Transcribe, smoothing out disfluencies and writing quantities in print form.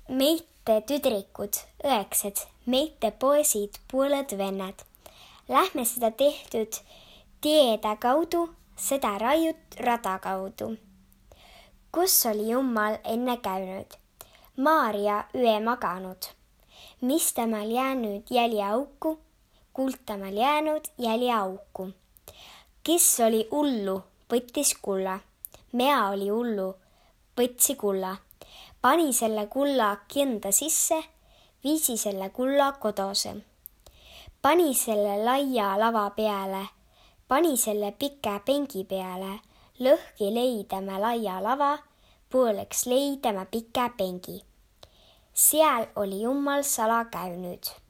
Meite tüdrikud, õeksed, meite poisid, pooled vennad. Lähme seda tehtud tiede kaudu, seda raiut rada kaudu. Kus oli Jummal enne käinud? Maarja öö maganud. Mis temal jäänud jäljeauku? Kultamal jäänud jäljeauku. Kes oli hullu, võttis kulla. Mea oli hullu, võtsi kulla. Pani selle kulla kinda sisse, viisi selle kulla kodose. Pani selle laia lava peale, pani selle pika pengi peale, lõhki leidame laia lava, pooleks leidame pika pengi. Seal oli Jummal sala käinud.